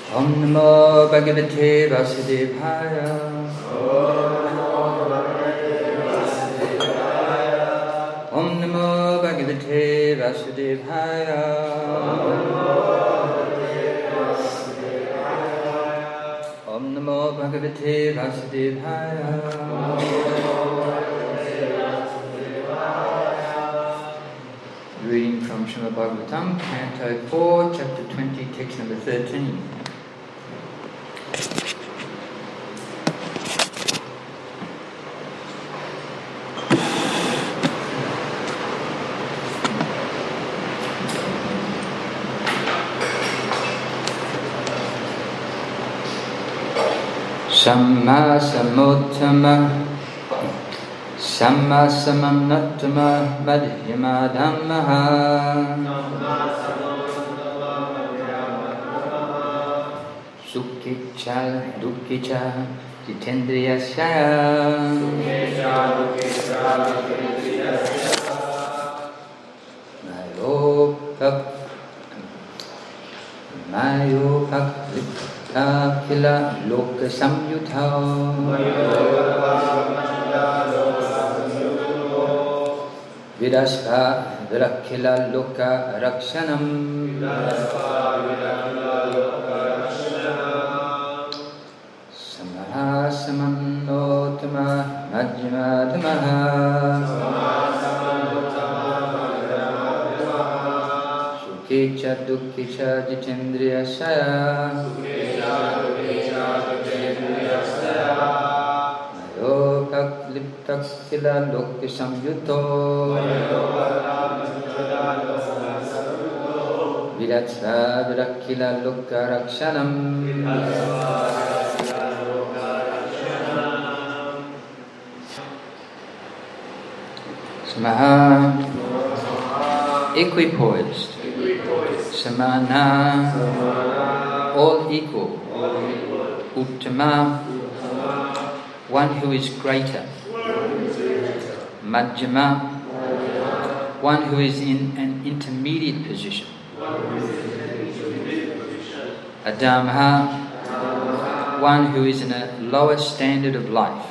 Om Namo Bhagavate Vasudevaya. Om Namo Bhagavate Vasudevaya. Om Namo Bhagavate Vasudevaya. Reading from Srimad Bhagavatam, Canto 4, Chapter 20, Text number 13. Samma samuttama Samma samamnattama madhyama dhammaha Sukhicha dukhicha jitendriyasya Mayopak Akila Loka Samyutha Vidasva Virakila Loka Rakshanam Samaha Samannotama Majmadamaha Sukhicha Dukhicha Jitendriyasya Mayopak Liptak Kila Loka Samyuto Vidatsva Virakila Loka Rakshanam Samaha Equipoised Samana all equal Uttama one who is greater Madhyama one who is in an intermediate position Adamha one who is in a lower standard of life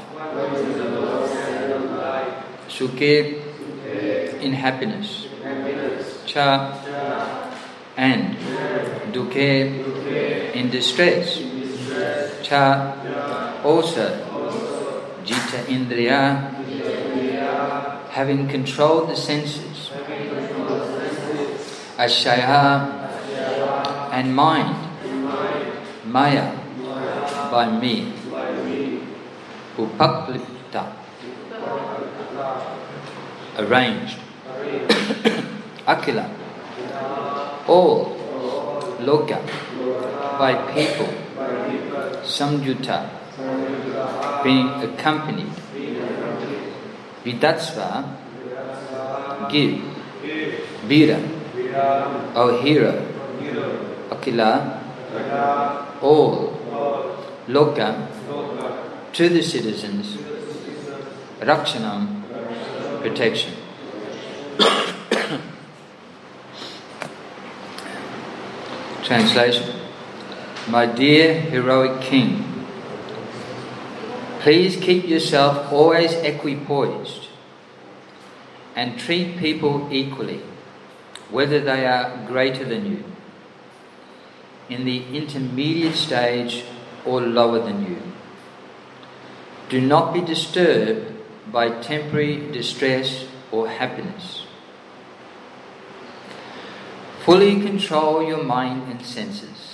Sukhe in happiness Cha and Dukhe in distress Cha also Jita Indriya having controlled the senses Ashaya and mind Maya by me Upaklipta arranged Akila all Loka by people Samyutta being accompanied Vidatsva give Vira O hero Akila all Loka to the citizens Rakshanam protection Translation My dear heroic king please keep yourself always equipoised and treat people equally whether they are greater than you in the intermediate stage or lower than you. Do not be disturbed by temporary distress or happiness. Fully control your mind and senses.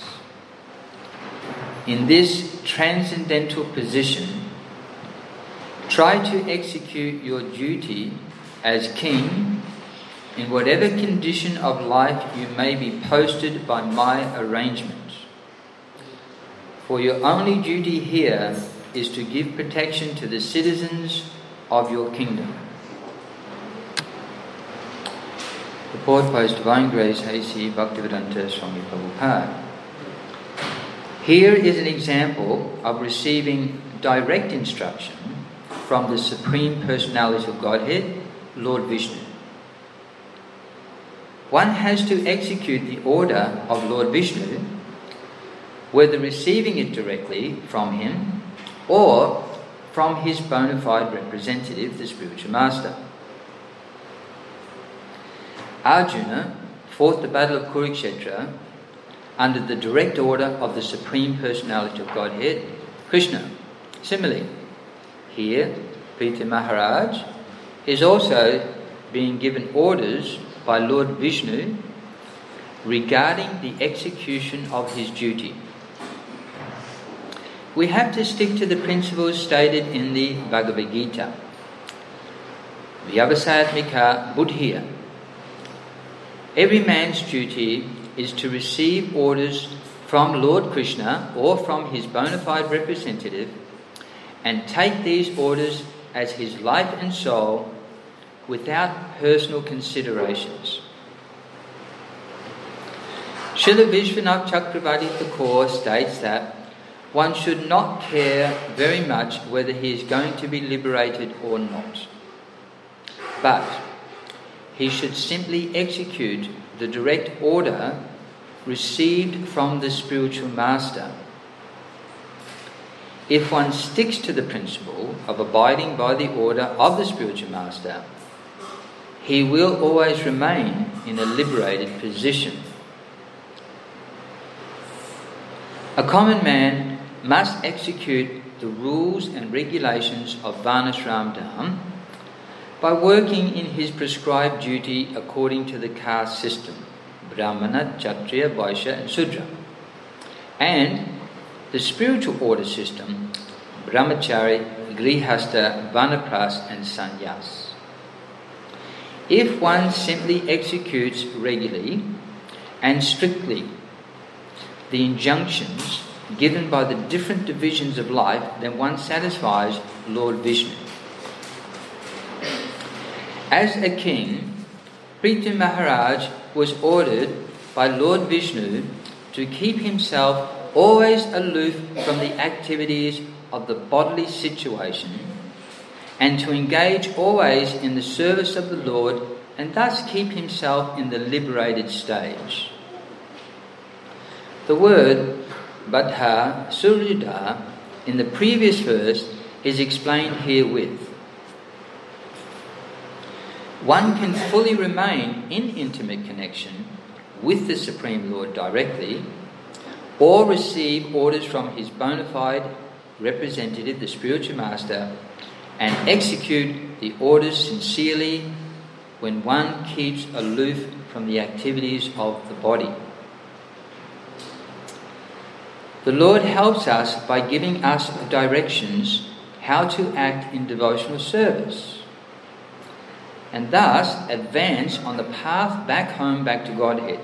In this transcendental position, try to execute your duty as king in whatever condition of life you may be posted by my arrangement. For your only duty here is to give protection to the citizens of your kingdom. Report by His Divine Grace A.C. Bhaktivedanta Swami Prabhupada. Here is an example of receiving direct instruction from the Supreme Personality of Godhead, Lord Vishnu. One has to execute the order of Lord Vishnu whether receiving it directly from him or from his bona fide representative, the spiritual master. Arjuna fought the battle of Kurukshetra under the direct order of the Supreme Personality of Godhead, Krishna. Similarly, here, Prithu Maharaj is also being given orders by Lord Vishnu regarding the execution of his duty. We have to stick to the principles stated in the Bhagavad Gita. Vyavasayatmika buddhiya. Every man's duty is to receive orders from Lord Krishna or from his bona fide representative and take these orders as his life and soul without personal considerations. Srila Vishwanath Chakravarti Thakur states that one should not care very much whether he is going to be liberated or not, but he should simply execute the direct order received from the spiritual master. If one sticks to the principle of abiding by the order of the spiritual master, he will always remain in a liberated position. A common man must execute the rules and regulations of Varnashram Dham by working in his prescribed duty according to the caste system, Brahmana, Kshatriya, Vaishya and Sudra, and the spiritual order system, Brahmachari, Grihastha, Vanapras and Sannyas. If one simply executes regularly and strictly the injunctions given by the different divisions of life, then one satisfies Lord Vishnu. As a king, Prithu Maharaj was ordered by Lord Vishnu to keep himself always aloof from the activities of the bodily situation and to engage always in the service of the Lord and thus keep himself in the liberated stage. The word Baddha Suryuddha in the previous verse is explained herewith. One can fully remain in intimate connection with the Supreme Lord directly or receive orders from his bona fide representative, the spiritual master, and execute the orders sincerely when one keeps aloof from the activities of the body. The Lord helps us by giving us directions how to act in devotional service and thus advance on the path back home, back to Godhead.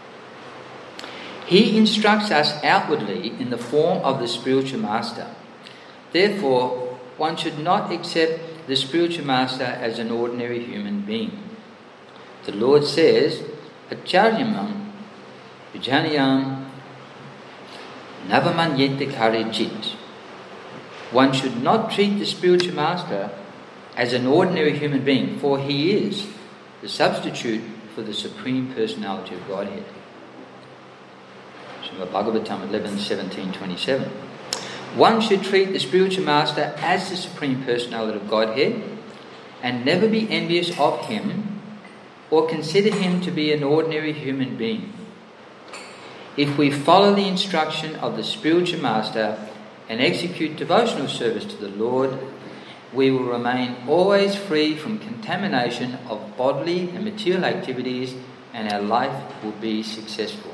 He instructs us outwardly in the form of the spiritual master. Therefore, one should not accept the spiritual master as an ordinary human being. The Lord says, Acharyamam Vijanayam Navamanyete Karejit. One should not treat the spiritual master as an ordinary human being, for he is the substitute for the Supreme Personality of Godhead. Srimad Bhagavatam 11:17-27. One should treat the spiritual master as the Supreme Personality of Godhead and never be envious of him or consider him to be an ordinary human being. If we follow the instruction of the spiritual master and execute devotional service to the Lord, we will remain always free from contamination of bodily and material activities, and our life will be successful.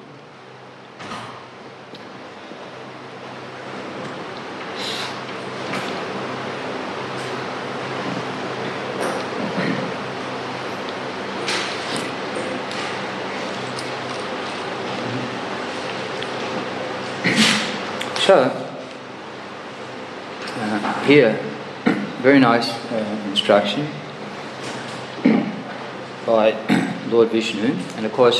So, here, very nice instruction by Lord Vishnu, and of course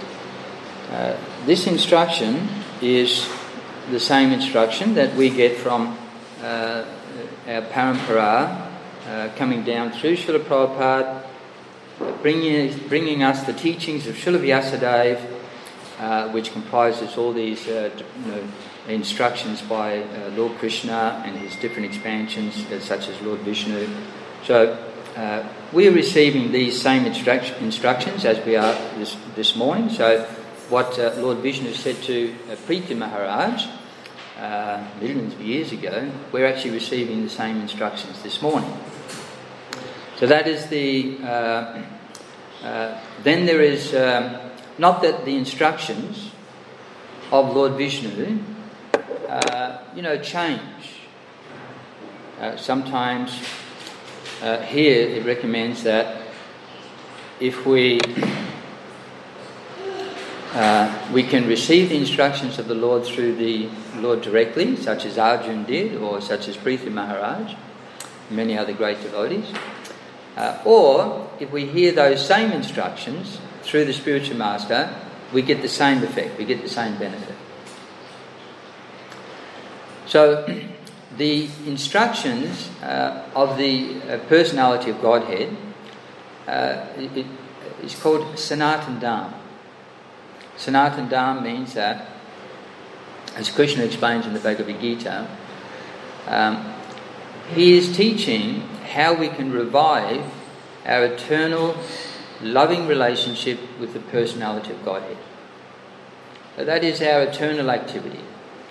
this instruction is the same instruction that we get from our parampara coming down through Srila Prabhupada, bringing us the teachings of Srila Vyasadeva, which comprises all these instructions by Lord Krishna and his different expansions, such as Lord Vishnu. So we are receiving these same instructions as we are this morning. So what Lord Vishnu said to Priti Maharaj millions of years ago, we're actually receiving the same instructions this morning. So that is the... then there is... not that the instructions of Lord Vishnu, change. Sometimes here it recommends that if we can receive the instructions of the Lord through the Lord directly, such as Arjuna did, or such as Priti Maharaj, many other great devotees, or if we hear those same instructions through the spiritual master, we get the same effect, we get the same benefit. So the instructions of the personality of Godhead it is called Sanatana Dharma. Sanatana Dharma means that, as Krishna explains in the Bhagavad Gita, he is teaching how we can revive our eternal loving relationship with the personality of Godhead. So that is our eternal activity.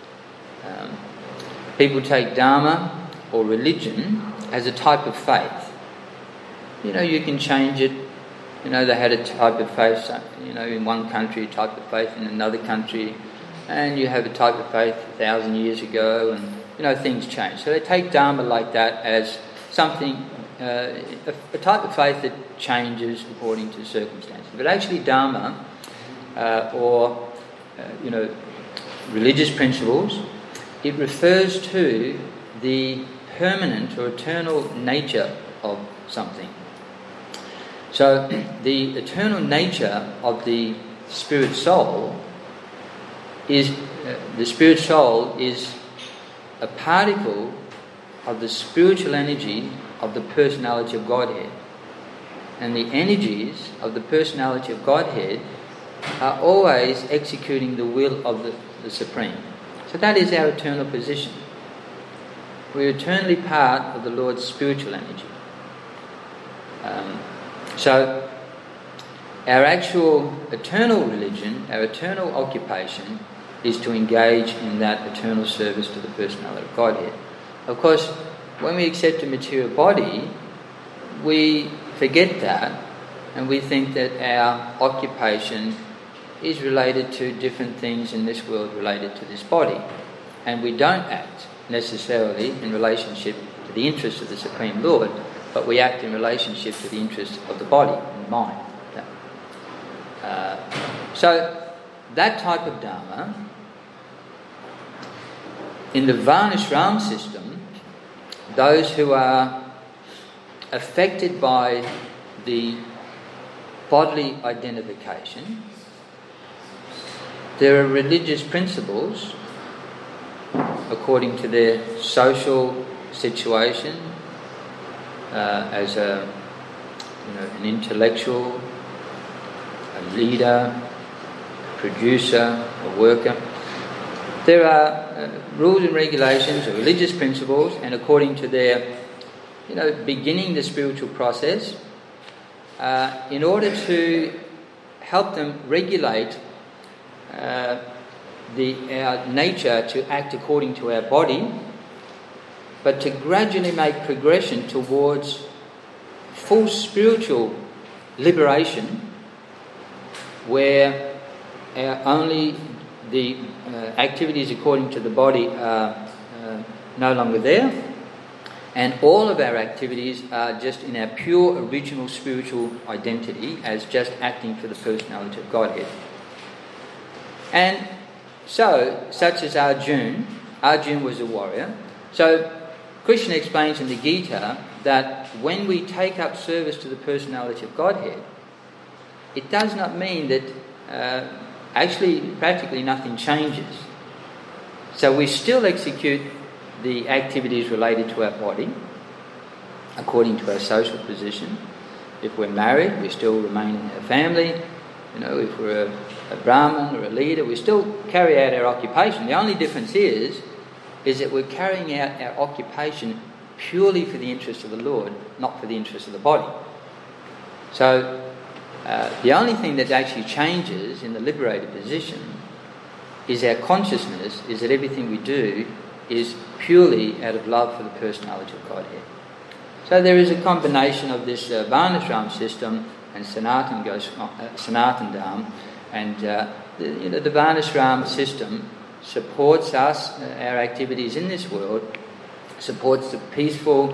People take Dharma or religion as a type of faith. You can change it. They had a type of faith, in one country, a type of faith in another country, and you have a type of faith 1,000 years ago, and things change. So they take Dharma like that as something, a type of faith that changes according to circumstances. But actually Dharma, or religious principles, it refers to the permanent or eternal nature of something. So the eternal nature of the spirit soul is a particle of the spiritual energy of the personality of Godhead. And the energies of the personality of Godhead are always executing the will of the Supreme. So that is our eternal position. We're eternally part of the Lord's spiritual energy. So our actual eternal religion, our eternal occupation, is to engage in that eternal service to the personality of Godhead. Of course, when we accept a material body, we forget that and we think that our occupation is related to different things in this world related to this body. And we don't act necessarily in relationship to the interests of the Supreme Lord, but we act in relationship to the interests of the body and mind. So that type of Dharma, in the Varnashram system, those who are affected by the bodily identification, there are religious principles according to their social situation, as an intellectual, a leader, a producer, a worker. There are rules and regulations or religious principles, and according to their, beginning the spiritual process, in order to help them regulate our nature to act according to our body, but to gradually make progression towards full spiritual liberation, where only the activities according to the body are no longer there, and all of our activities are just in our pure original spiritual identity as just acting for the personality of Godhead. And so, such as Arjuna was a warrior. So Krishna explains in the Gita that when we take up service to the personality of Godhead, it does not mean that actually practically nothing changes. So we still execute the activities related to our body according to our social position. If we're married, we still remain in our family. If we're a Brahmin or a leader. We still carry out our occupation. The only difference is that we're carrying out our occupation purely for the interest of the Lord, not for the interest of the body. So the only thing that actually changes in the liberated position is our consciousness, is that everything we do is purely out of love for the personality of Godhead. So there is a combination of this Varnashram system and Sanatan Dham, and the Varnashram system supports us, our activities in this world, supports the peaceful,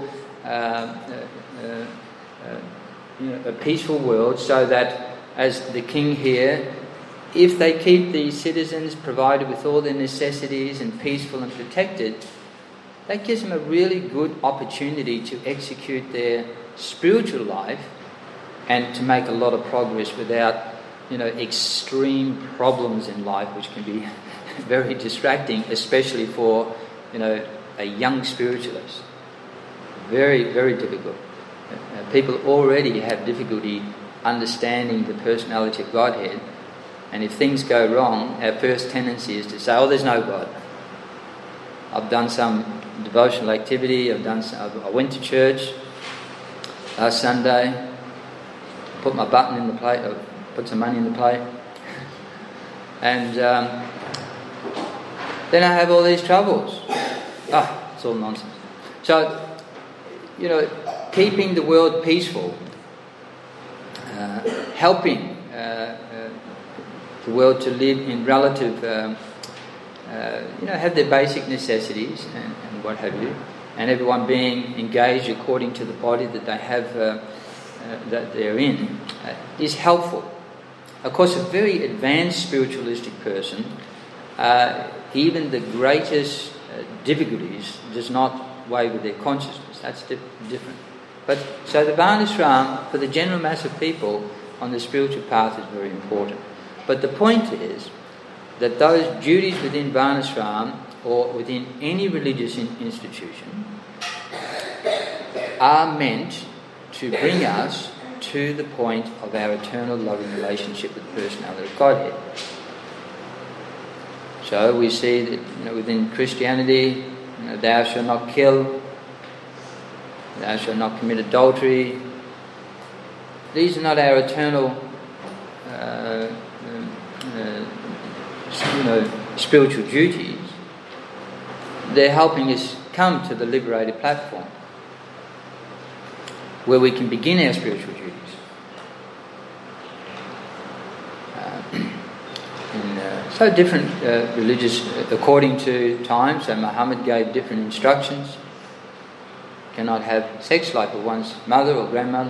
a peaceful world, so that, as the king here, if they keep the citizens provided with all their necessities and peaceful and protected, that gives them a really good opportunity to execute their spiritual life and to make a lot of progress without, extreme problems in life, which can be very distracting, especially for, a young spiritualist. Very, very difficult. People already have difficulty understanding the personality of Godhead, and if things go wrong, our first tendency is to say, "Oh, there's no God. I've done some devotional activity. I went to church last Sunday, put my button in the plate, or put some money in the plate, and then I have all these troubles." It's all nonsense. So, keeping the world peaceful, helping the world to live in relative, have their basic necessities and what have you, and everyone being engaged according to the body that they have, that they're in, is helpful. Of course, a very advanced spiritualistic person, even the greatest difficulties does not weigh with their consciousness. That's different. But so the Varnashram, for the general mass of people on the spiritual path, is very important. But the point is that those duties within Varnashram or within any religious institution are meant to bring us to the point of our eternal loving relationship with the personality of Godhead. So we see that within Christianity, thou shalt not kill, thou shalt not commit adultery. These are not our eternal spiritual duties. They're helping us come to the liberated platform where we can begin our spiritual duties. So different religious, according to time. So Muhammad gave different instructions. Cannot have sex life with one's mother or grandmother.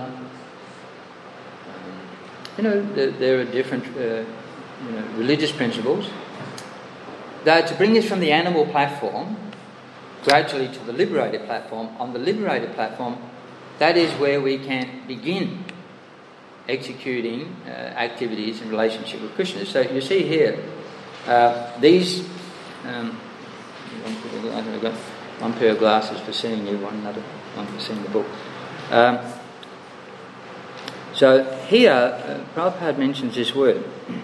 There are different religious principles. Though to bring us from the animal platform gradually to the liberated platform, on the liberated platform, that is where we can begin executing activities in relationship with Krishna. So you see here, these I've got one pair of glasses for seeing you, one for seeing the book. So here, Prabhupada mentions this word.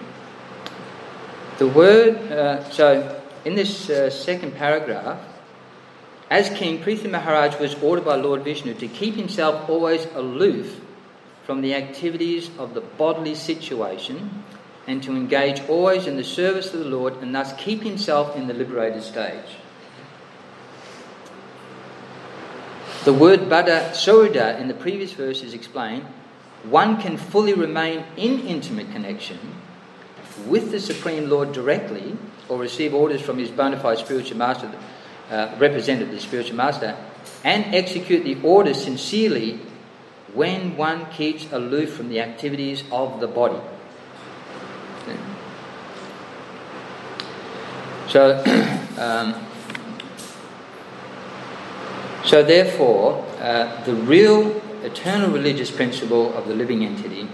The word, so in this second paragraph, as king, Prithu Maharaj was ordered by Lord Vishnu to keep himself always aloof from the activities of the bodily situation and to engage always in the service of the Lord and thus keep himself in the liberated stage. The word Bada Sohrida in the previous verse is explained. One can fully remain in intimate connection with the Supreme Lord directly or receive orders from his bona fide spiritual master, representative of the spiritual master, and execute the orders sincerely when one keeps aloof from the activities of the body. So therefore, the real eternal religious principle of the living entity,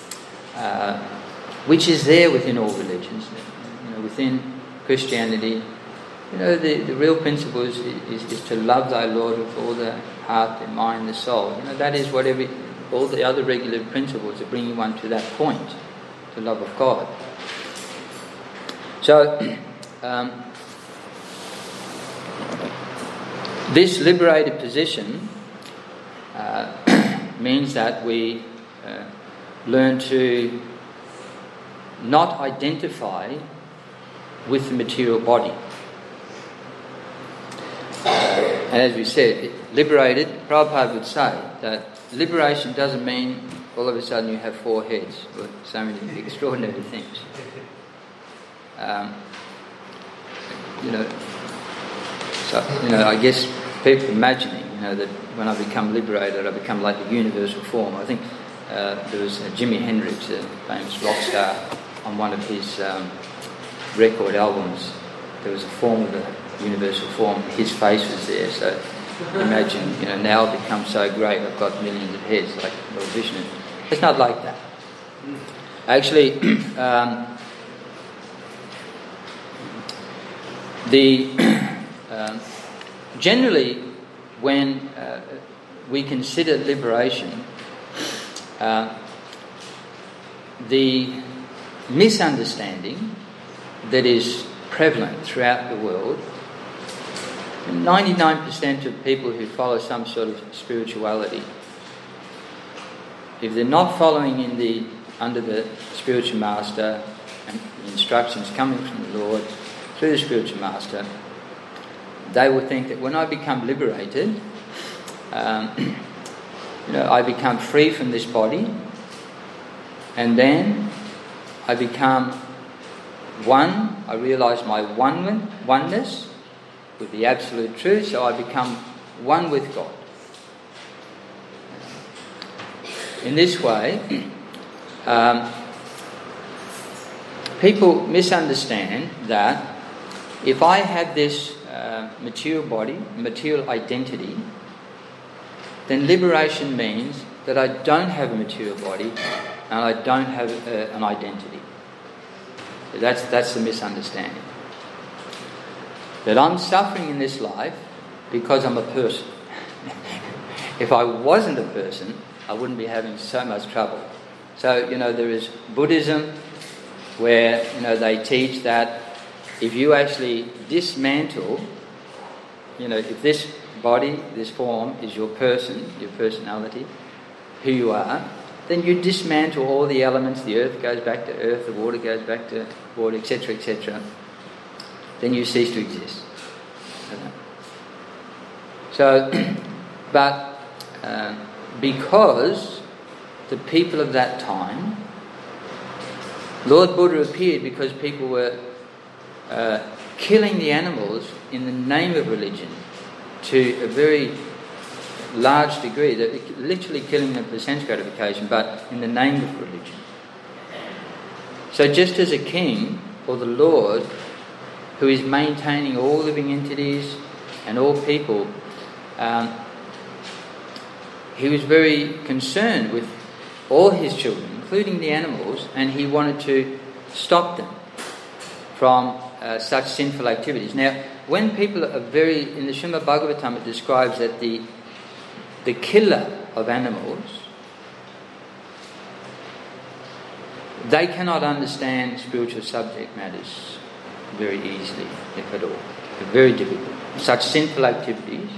which is there within all religions, within Christianity, the real principle is to love thy Lord with all the heart, the mind, the soul. That is what all the other regular principles are bringing one to that point, the love of God. So, this liberated position means that we learn to not identify with the material body. And as we said, liberated, Prabhupada would say that liberation doesn't mean all of a sudden you have 4 heads or so many extraordinary things. I guess people imagining, that when I become liberated, I become like the universal form. I think there was Jimi Hendrix, a famous rock star, on one of his record albums. There was a form of the universal form. His face was there. So imagine, now I've become so great, I've got millions of heads, like Lord Vishnu. It's not like that. Actually, generally, when we consider liberation, the misunderstanding that is prevalent throughout the world, 99% of people who follow some sort of spirituality, if they're not following under the spiritual master and instructions coming from the Lord through the spiritual master, they will think that when I become liberated, I become free from this body, and then I become one. I realise my oneness with the absolute truth, so I become one with God. In this way, people misunderstand that if I have this material body, material identity, then liberation means that I don't have a material body and I don't have an identity. That's the misunderstanding. That I'm suffering in this life because I'm a person. If I wasn't a person, I wouldn't be having so much trouble. So, there is Buddhism where, they teach that if you actually dismantle, if this body, this form is your person, your personality, who you are, then you dismantle all the elements. The earth goes back to earth, the water goes back to water, etc., etc. Then you cease to exist. So, but because the people of that time, Lord Buddha appeared because people were killing the animals in the name of religion to a very large degree. They're literally killing them for sense gratification, but in the name of religion. So just as a king or the Lord, who is maintaining all living entities and all people, he was very concerned with all his children, including the animals, and he wanted to stop them from such sinful activities. Now, when people are in the Srimad Bhagavatam, it describes that the killer of animals, they cannot understand spiritual subject matters very easily, if at all. They're very difficult. Such sinful activities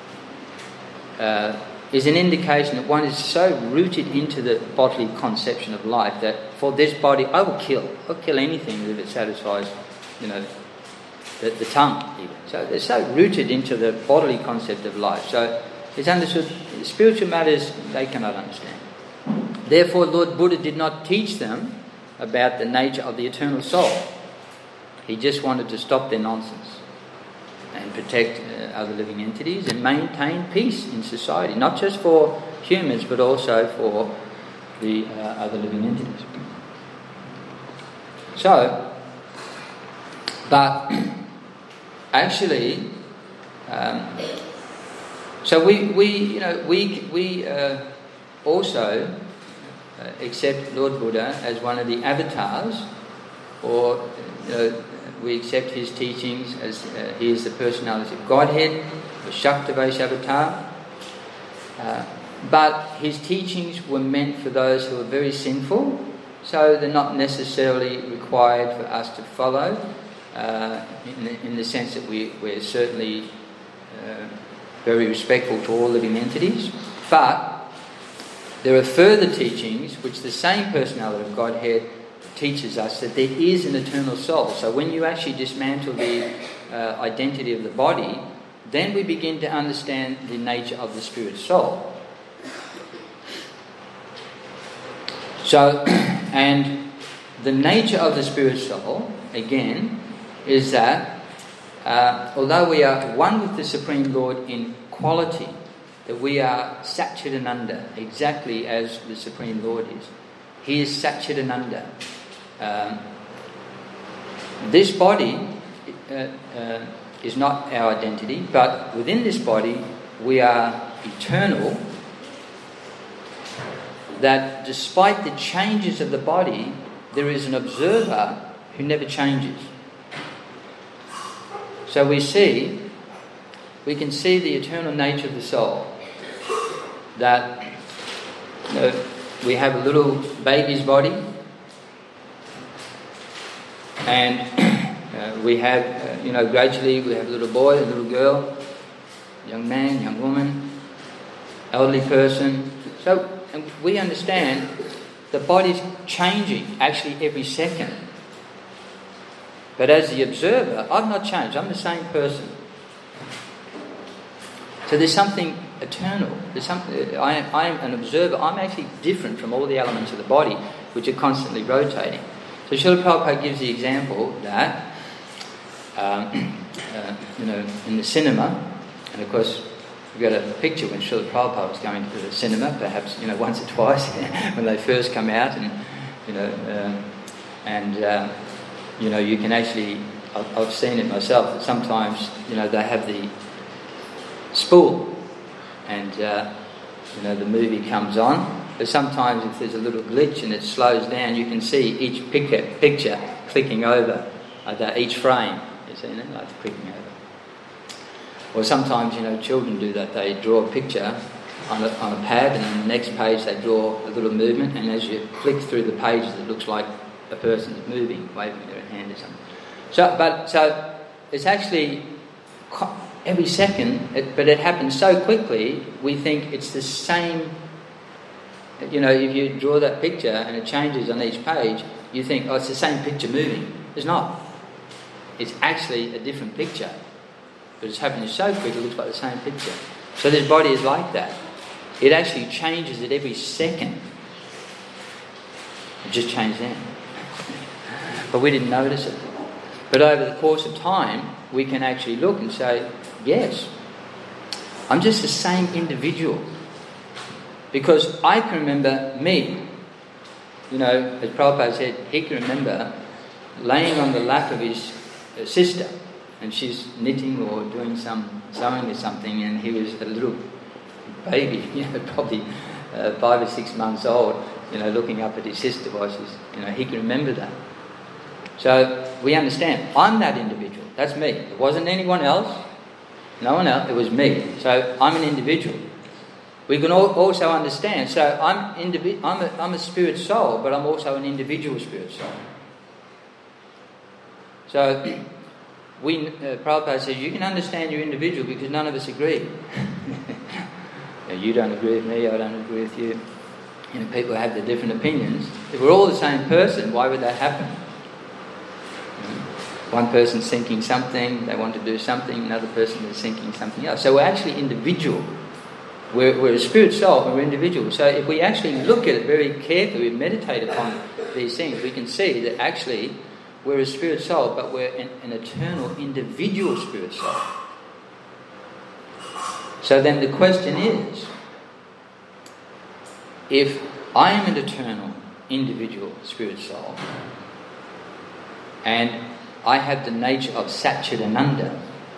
is an indication that one is so rooted into the bodily conception of life that for this body I will kill. I'll kill anything if it satisfies, the tongue even. So they're so rooted into the bodily concept of life. So it's understood, spiritual matters they cannot understand. Therefore, Lord Buddha did not teach them about the nature of the eternal soul. He just wanted to stop their nonsense and protect other living entities and maintain peace in society, not just for humans but also for the other living entities. So, but actually, so we also accept Lord Buddha as one of the avatars, or we accept his teachings as he is the personality of Godhead, the Shaktavash avatar. But his teachings were meant for those who are very sinful, so they're not necessarily required for us to follow. in the sense that we're certainly very respectful to all living entities. But there are further teachings which the same personality of Godhead teaches us, that there is an eternal soul. So when you actually dismantle the identity of the body, then we begin to understand the nature of the spirit soul. So, and the nature of the spirit soul, again, is that although we are one with the Supreme Lord in quality, that we are Satchidananda, exactly as the Supreme Lord is. He is Satchidananda. This body is not our identity, but within this body we are eternal, that despite the changes of the body, there is an observer who never changes. So we can see the eternal nature of the soul, that we have a little baby's body, and we have, gradually we have a little boy, a little girl, young man, young woman, elderly person. So and we understand the body's changing actually every second. But as the observer, I've not changed. I'm the same person. So there's something eternal. There's something. I am an observer. I'm actually different from all the elements of the body, which are constantly rotating. So Srila Prabhupada gives the example that, in the cinema, and of course we've got a picture when Srila Prabhupada was going to the cinema, perhaps once or twice when they first come out, and you can actually, I've seen it myself, that sometimes they have the spool, and the movie comes on. But sometimes if there's a little glitch and it slows down, you can see each picture clicking over, each frame. You see that, like clicking over. Or sometimes children do that. They draw a picture on a pad, and on the next page they draw a little movement, and as you flick through the pages, it looks like a person's moving, waving their hand or something. So it's actually every second, but it happens so quickly, we think it's the same. If you draw that picture and it changes on each page, you think, it's the same picture moving. It's not. It's actually a different picture. But it's happening so quick, it looks like the same picture. So this body is like that. It actually changes at every second. It just changed then. But we didn't notice it. But over the course of time, we can actually look and say, yes, I'm just the same individual. Because I can remember me. As Prabhupada said, he can remember laying on the lap of his sister, and she's knitting or doing some sewing or something, and he was a little baby, probably 5 or 6 months old, looking up at his sister while she's, he can remember that. So we understand, I'm that individual. That's me. It wasn't anyone else, no one else, it was me. So I'm an individual. We can also understand, so I'm a spirit soul, but I'm also an individual spirit soul. So Prabhupada says, you can understand your individual because none of us agree. You don't agree with me, I don't agree with you. People have their different opinions. If we're all the same person, why would that happen? One person's thinking something, they want to do something, another person is thinking something else. So we're actually individual. We're a spirit soul, and we're individual. So if we actually look at it very carefully, we meditate upon these things, we can see that actually we're a spirit soul, but we're an eternal individual spirit soul. So then the question is, if I am an eternal individual spirit soul, and I have the nature of Satchidananda,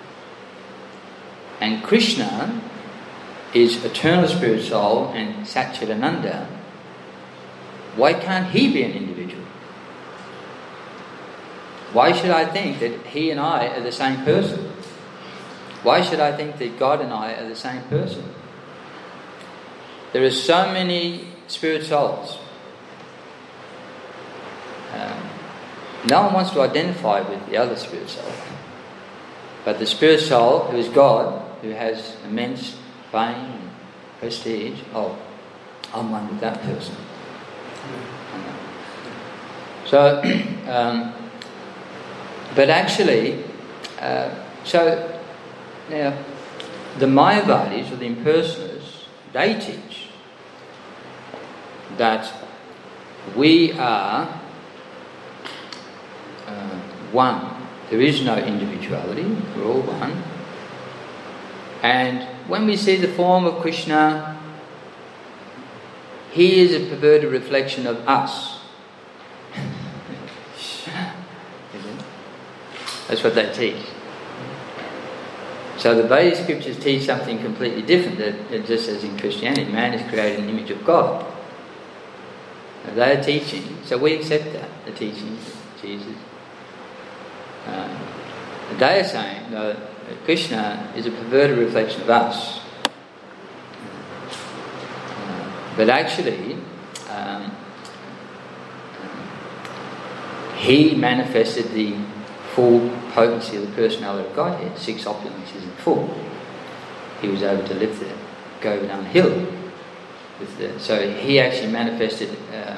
and Krishna is eternal spirit soul and Satchidananda, why can't he be an individual? Why should I think that he and I are the same person? Why should I think that God and I are the same person? There are so many spirit souls. No one wants to identify with the other spirit soul. But the spirit soul, who is God, who has immense fame and prestige, I'm one with that person. So, but actually, now, the Mayavadis, or the impersonalists, they teach that we are one. There is no individuality, we're all one. And when we see the form of Krishna, he is a perverted reflection of us. That's what they teach. So the Vedic scriptures teach something completely different, that just as in Christianity, man is created in the image of God. And they are teaching, so we accept that, the teachings of Jesus. They are saying, no, Krishna is a perverted reflection of us. But actually, he manifested the full potency of the personality of Godhead. 6 opulences in full. He was able to lift the Govardhan hill. So he actually manifested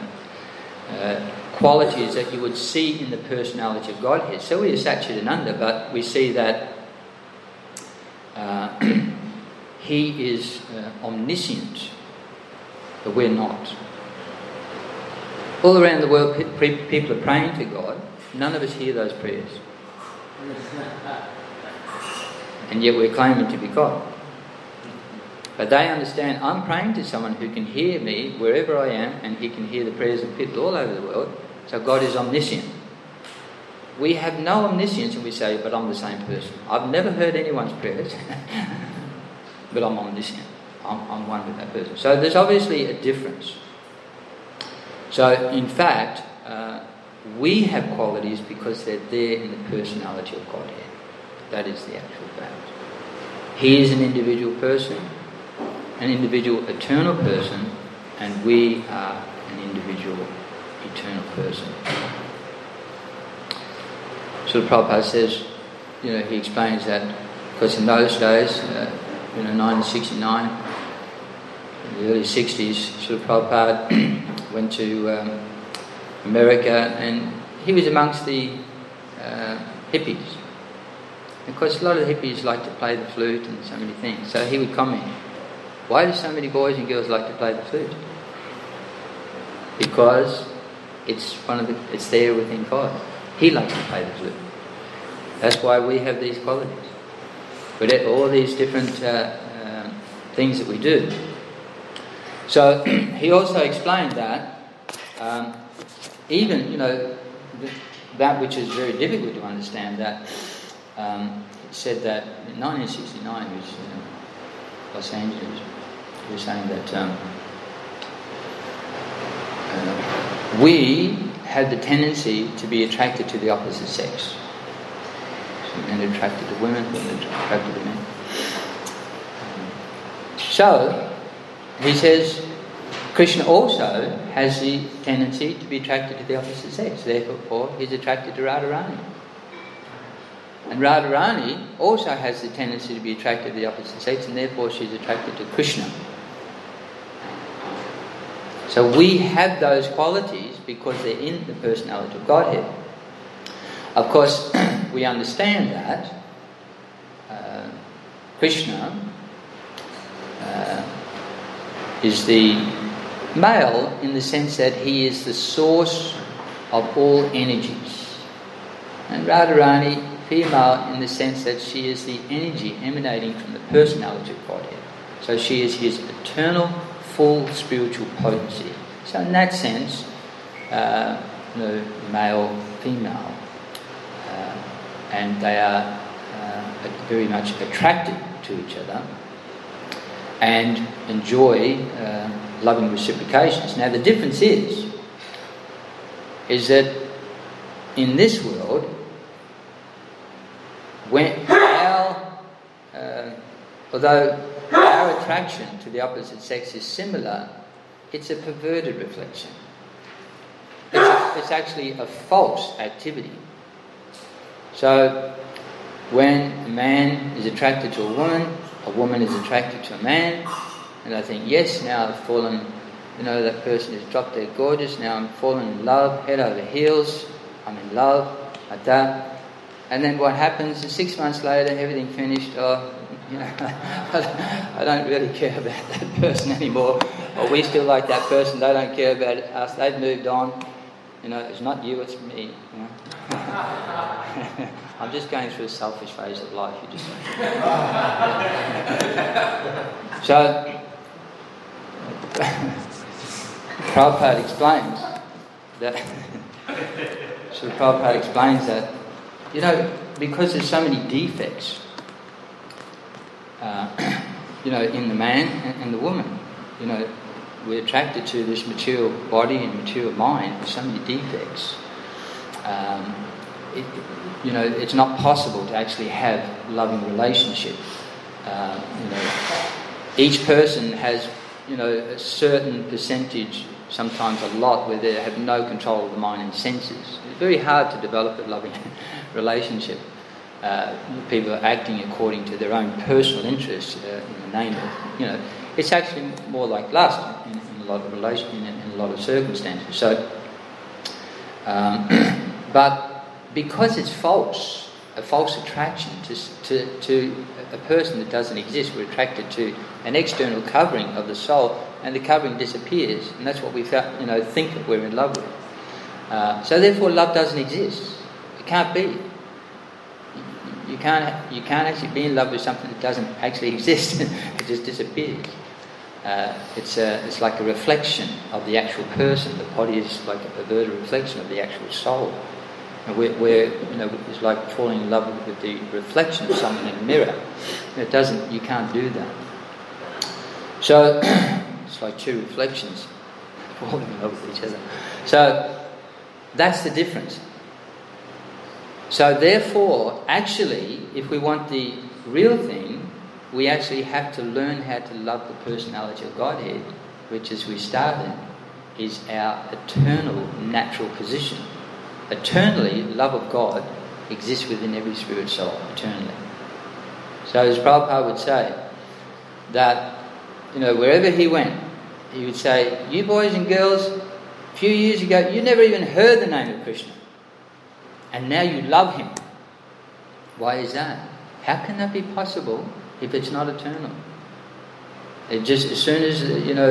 qualities that you would see in the personality of Godhead. So we are Satchidananda, but we see that he is omniscient, but we're not. All around the world, people are praying to God. None of us hear those prayers. And yet we're claiming to be God. But they understand, I'm praying to someone who can hear me wherever I am, and he can hear the prayers of people all over the world. So God is omniscient. We have no omniscience and we say, but I'm the same person. I've never heard anyone's prayers, but I'm omniscient. I'm one with that person. So there's obviously a difference. So in fact, we have qualities because they're there in the personality of Godhead. That is the actual fact. He is an individual person, an individual eternal person, and we are an individual eternal person. So Prabhupada says, he explains that because in those days, 1969, in the early 60s, Srila Prabhupada went to America, and he was amongst the hippies. Of course, a lot of the hippies like to play the flute and so many things. So he would comment, why do so many boys and girls like to play the flute? Because it's there within God. He likes to play the flute. That's why we have these qualities. But all these different things that we do. So he also explained that even, that which is very difficult to understand, that it said that in 1969, it was Los Angeles, he was saying that we have the tendency to be attracted to the opposite sex. So men are attracted to women, women are attracted to men. So, he says, Krishna also has the tendency to be attracted to the opposite sex. Therefore, he's attracted to Radharani. And Radharani also has the tendency to be attracted to the opposite sex, and therefore she's attracted to Krishna. So we have those qualities because they're in the personality of Godhead. Of course, we understand that Krishna is the male in the sense that he is the source of all energies. And Radharani, female in the sense that she is the energy emanating from the personality of Godhead. So she is his eternal, full spiritual potency. So in that sense, male, female, and they are very much attracted to each other and enjoy loving reciprocations. Now the difference is that in this world, although our attraction to the opposite sex is similar, it's a perverted reflection. it's actually a false activity. So when a man is attracted to a woman is attracted to a man, and I think, yes, now I've fallen, that person is drop dead gorgeous, now I'm falling in love, head over heels, I'm in love, like that. And then what happens is 6 months later, everything finished, I don't really care about that person anymore, or we still like that person, they don't care about us, they've moved on, it's not you, it's me, I'm just going through a selfish phase of life, you just So Prabhupada explains that because there's so many defects in the man and the woman, we're attracted to this material body and material mind with so many defects. It's not possible to actually have a loving relationship. Each person has, a certain percentage, sometimes a lot, where they have no control of the mind and senses. It's very hard to develop a loving relationship. People are acting according to their own personal interests in the name of, it's actually more like lust in a lot of in a lot of circumstances. So, but because it's false, a false attraction to a person that doesn't exist, we're attracted to an external covering of the soul, and the covering disappears, and that's what we think that we're in love with. So therefore, love doesn't exist. It can't be. You can't actually be in love with something that doesn't actually exist. It just disappears. It's like a reflection of the actual person. The body is like a perverted reflection of the actual soul. And it's like falling in love with the reflection of someone in a mirror. You can't do that. So it's like two reflections falling in love with each other. So that's the difference. So therefore, actually, if we want the real thing, we actually have to learn how to love the personality of Godhead, which, as we started, is our eternal natural position. Eternally, love of God exists within every spirit soul, eternally. So as Prabhupada would say, that, wherever he went, he would say, you boys and girls, a few years ago, you never even heard the name of Krishna. And now you love him. Why is that? How can that be possible if it's not eternal? It just, as soon as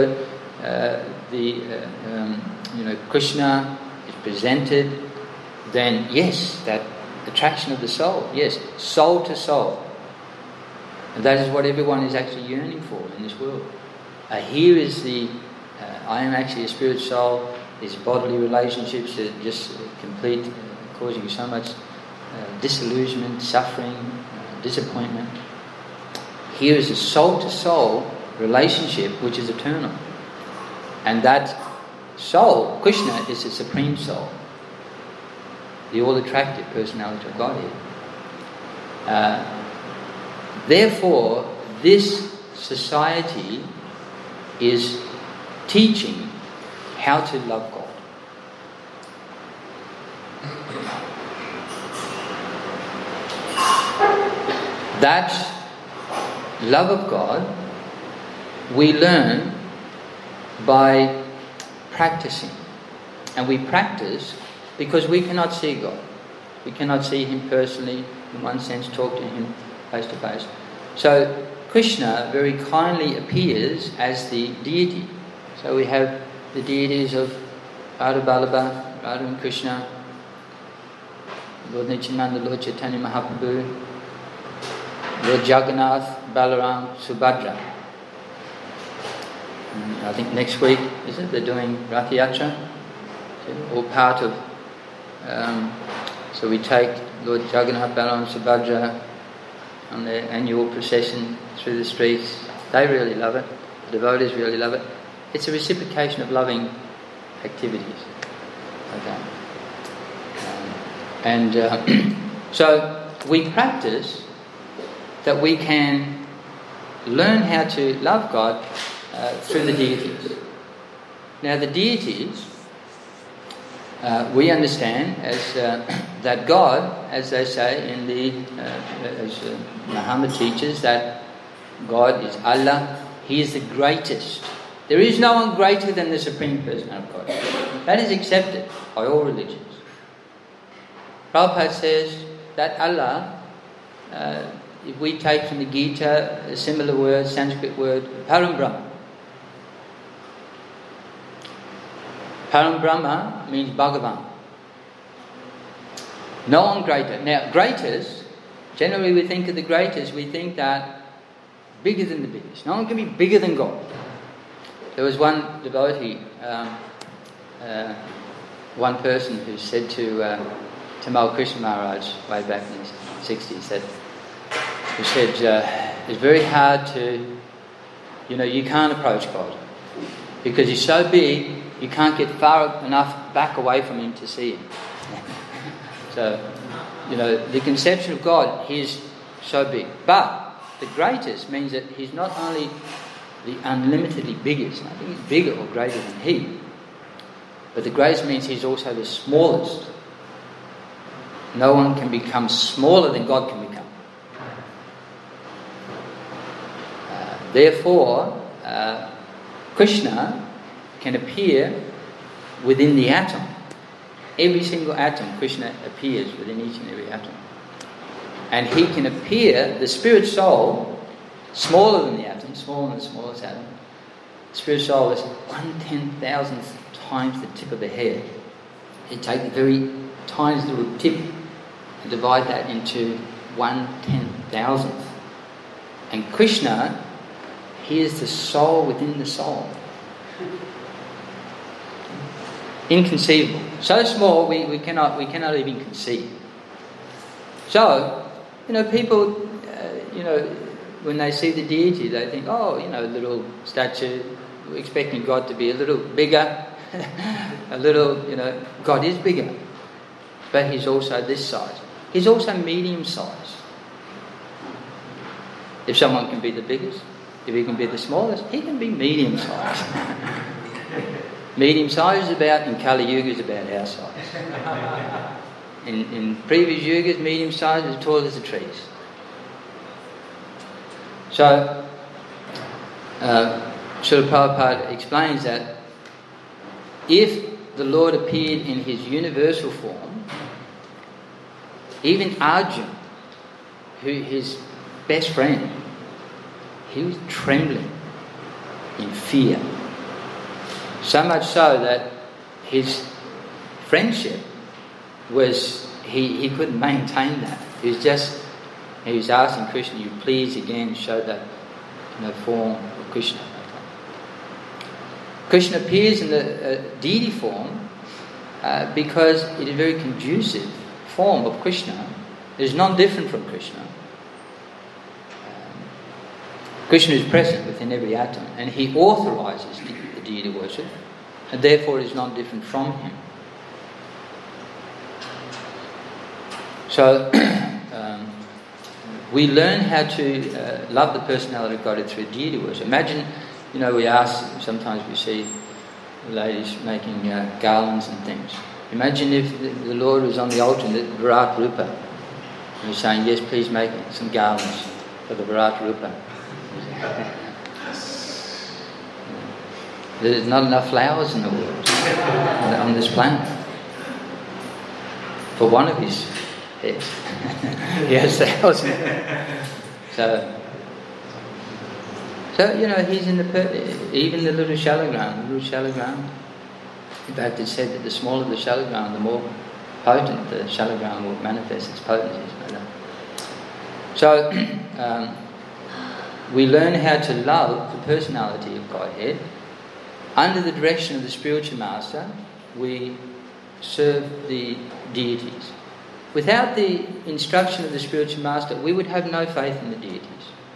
Krishna is presented, then yes, that attraction of the soul, yes, soul to soul, and that is what everyone is actually yearning for in this world. Here is I am actually a spirit soul. These bodily relationships are just complete. Causing so much disillusionment, suffering, disappointment. Here is a soul-to-soul relationship which is eternal. And that soul, Krishna, is the supreme soul, the all-attractive personality of Godhead. Therefore, this society is teaching how to love God. That love of God we learn by practicing. And we practice because we cannot see God. We cannot see him personally, in one sense, talk to him face to face. So Krishna very kindly appears as the deity. So we have the deities of Radha Vallabha, Radha and Krishna, Lord Nityananda, Lord Chaitanya Mahaprabhu, Lord Jagannath, Balaram, Subhadra. And I think next week, they're doing Rath Yatra, all part of. So we take Lord Jagannath, Balaram, Subhadra on their annual procession through the streets. They really love it. The devotees really love it. It's a reciprocation of loving activities. Okay. So we practice that we can learn how to love God through the deities. Now the deities we understand as that God, as they say in as Muhammad teaches, that God is Allah. He is the greatest. There is no one greater than the Supreme Person of God. That is accepted by all religions. Prabhupada says that Allah, if we take from the Gita a similar word, Sanskrit word, Param Brahma. Param Brahma means Bhagavan. No one greater. Now, greatest, generally we think of the greatest, we think that bigger than the biggest. No one can be bigger than God. There was one devotee, one person who said to Tamal Krishna Maharaj way back in the 60s, who said, it's very hard to, you can't approach God because he's so big, you can't get far enough back away from him to see him. So, the conception of God is so big. But the greatest means that he's not only the unlimitedly biggest, I think he's bigger or greater than he, but the greatest means he's also the smallest. No one can become smaller than God can become. Therefore, Krishna can appear within the atom. Every single atom, Krishna appears within each and every atom. And he can appear, the spirit soul, smaller than the atom, smaller than the smallest atom. The spirit soul is 1/10,000th times the tip of the hair. You take the very tiniest little tip and divide that into 1/10,000th. And Krishna, he is the soul within the soul. Inconceivable. So small we cannot even conceive. So, people, when they see the deity, they think, a little statue, expecting God to be a little bigger, a little, God is bigger. But he's also this size. He's also medium size. If someone can be the biggest, if he can be the smallest, he can be medium size. Medium size is about, in Kali Yuga, is about our size. In previous yugas, medium size is as tall as the trees. So, Srila Prabhupada explains that if the Lord appeared in his universal form, even Arjuna, who his best friend, he was trembling in fear. So much so that his friendship was, he couldn't maintain that. He was asking Krishna, you please again show that form of Krishna. Krishna appears in the deity form because it is a very conducive form of Krishna. It is non-different from Krishna. Krishna is present within every atom, and he authorises the deity worship, and therefore it is non-different from him. So we learn how to love the personality of God through deity worship. Imagine, sometimes we see ladies making garlands and things. Imagine if the Lord was on the altar in the Virat Rupa. He was saying, yes, please make some garlands for the Virat Rupa. There's not enough flowers in the world, on this planet, for one of his heads. He has thousands. So he's in even the little shalagram. In fact, it's said that the smaller the shalagram, the more potent the shalagram will manifest its potency. So we learn how to love the personality of Godhead. Under the direction of the spiritual master, we serve the deities. Without the instruction of the spiritual master, we would have no faith in the deities.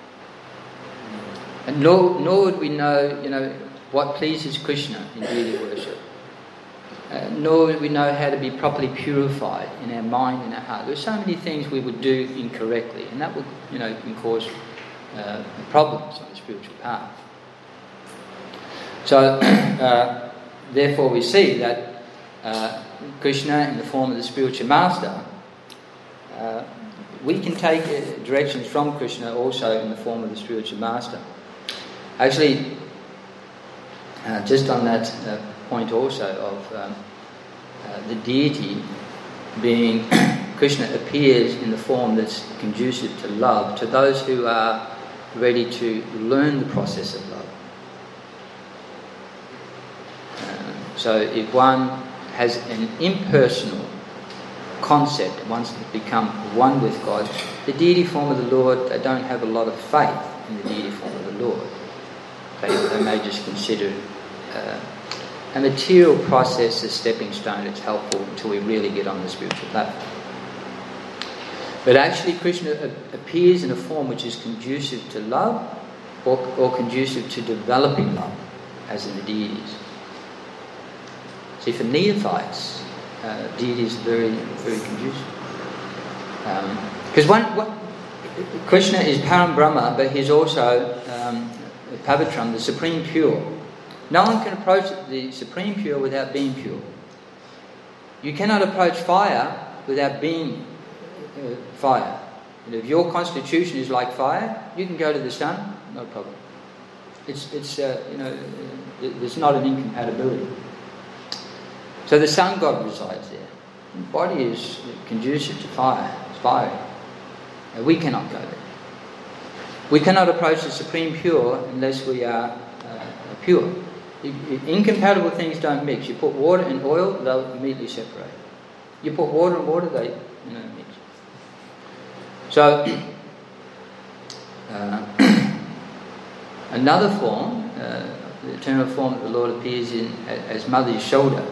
And nor would we know, what pleases Krishna in deity worship. Nor would we know how to be properly purified in our mind and our heart. There are so many things we would do incorrectly, and that would, can cause problems on the spiritual path. So, therefore, we see that Krishna in the form of the spiritual master, we can take directions from Krishna also in the form of the spiritual master. Actually, just on that point also of the deity being Krishna appears in the form that's conducive to love to those who are ready to learn the process of love. So if one has an impersonal concept, wants to become one with God, the deity form of the Lord, they don't have a lot of faith in the deity form of the Lord. They may just consider a material process, a stepping stone that's helpful until we really get on the spiritual platform. But actually Krishna appears in a form which is conducive to love or conducive to developing love, as in the deities. See, for neophytes, deity is very, very conducive. Because Krishna is Param Brahma, but he's also Pavitram, the Supreme Pure. No one can approach the Supreme Pure without being pure. You cannot approach fire without being fire. And if your constitution is like fire, you can go to the sun, no problem. There's not an incompatibility. So the sun god resides there. The body is conducive to fire. It's fiery. We cannot go there. We cannot approach the Supreme Pure unless we are pure. Incompatible things don't mix. You put water and oil, they'll immediately separate. You put water and water, they mix. So another form, the eternal form that the Lord appears in as Mother Yashoda.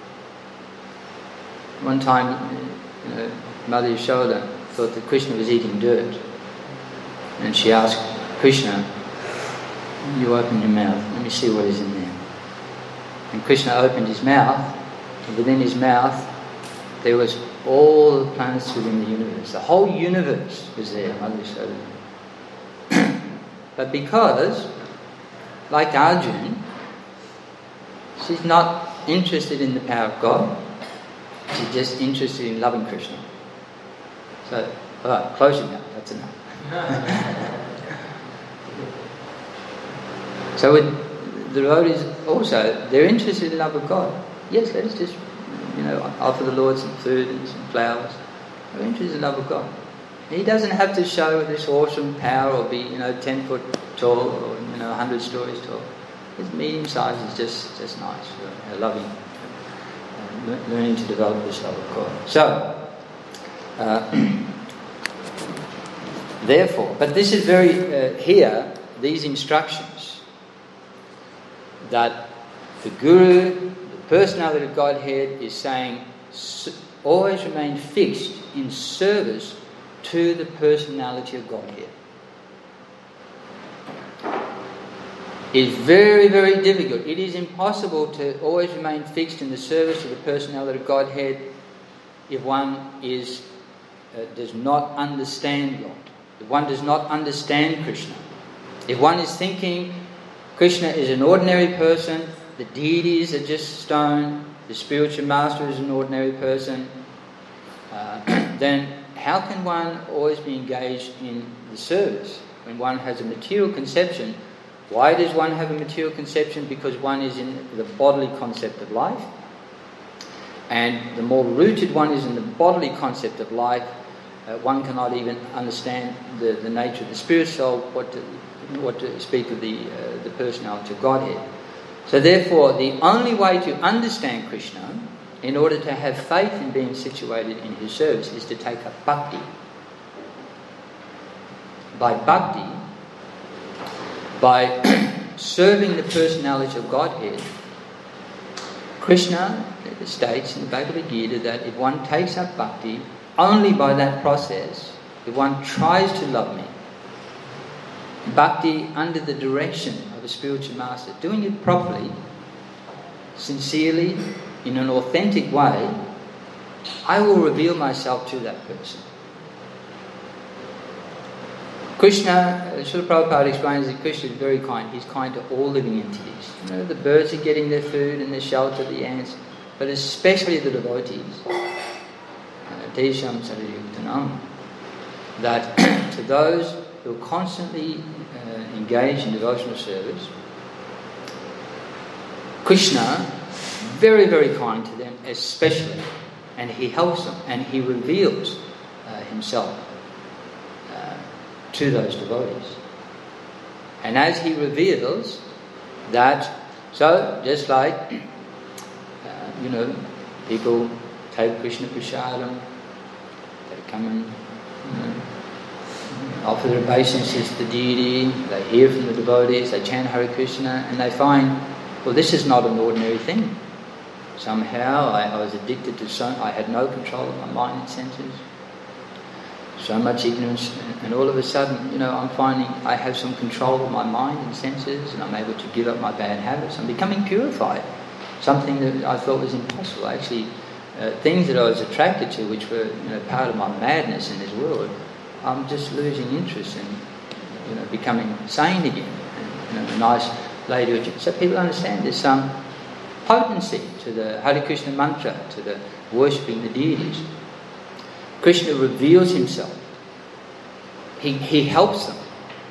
One time, Mother Yashoda thought that Krishna was eating dirt, and she asked Krishna, "You open your mouth, let me see what is in there." And Krishna opened his mouth, and within his mouth there was all the planets within the universe. The whole universe was there, Mother Yashoda. But because, like Arjuna, she's not interested in the power of God, she's just interested in loving Krishna. So, alright, close your mouth, that's enough. So with the devotees also, they're interested in love of God. Yes, let us just, offer the Lord some food and some flowers. They're interested in love of God. He doesn't have to show this awesome power or be, 10 foot tall or, 100 stories tall. His medium size is just nice, loving, learning to develop this love of God. So, therefore, but this is very, here, these instructions, that the Guru, the personality of Godhead, is saying, always remain fixed in service to the personality of Godhead. It's very, very difficult. It is impossible to always remain fixed in the service of the personality of Godhead if one does not understand God. If one does not understand Krishna. If one is thinking Krishna is an ordinary person, the deities are just stone, the spiritual master is an ordinary person, then how can one always be engaged in the service when one has a material conception? Why does one have a material conception? Because one is in the bodily concept of life. And the more rooted one is in the bodily concept of life, one cannot even understand the nature of the spirit soul, what to speak of the personality of Godhead. So therefore, the only way to understand Krishna, in order to have faith in being situated in his service, is to take up bhakti. By bhakti, by serving the personality of Godhead, Krishna states in the Bhagavad Gita that if one takes up bhakti, only by that process, if one tries to love me, bhakti under the direction of a spiritual master, doing it properly, sincerely, in an authentic way, I will reveal myself to that person. Krishna, Srila Prabhupada explains that Krishna is very kind. He's kind to all living entities. The birds are getting their food and their shelter, the ants. but especially the devotees, Tesham Sarayuktanam, that to those who are constantly engaged in devotional service, Krishna, very, very kind to them, especially, and he helps them, and he reveals himself to those devotees. And as he reveals that, so just like, people take Krishna Prasadam, they come and offer their obeisances to the deity, they hear from the devotees, they chant Hare Krishna, and they find, well, this is not an ordinary thing. Somehow I was addicted to I had no control of my mind and senses. So much ignorance, and all of a sudden, I'm finding I have some control of my mind and senses, and I'm able to give up my bad habits. I'm becoming purified. Something that I thought was impossible. Actually, things that I was attracted to, which were part of my madness in this world, I'm just losing interest in, becoming sane again. And, a nice lady. So people understand there's some potency to the Hare Krishna mantra, to the worshipping the deities. Krishna reveals himself. He helps them.